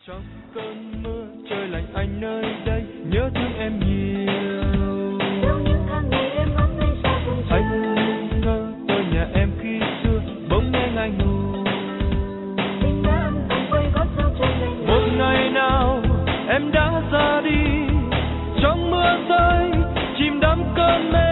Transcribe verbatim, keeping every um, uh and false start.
Trong cơn mưa trời lạnh anh nơi đây nhớ thương em nhiều. Trong những tháng ngày em ngóng lên xa cùng trời. Anh thơ tôi nhà em khi xưa bỗng nghe ngài ngủ. Tình đã âm thầm quay gót sau trời lạnh. Một ngày nào em đã ra đi trong mưa rơi chìm đắm cơn mê.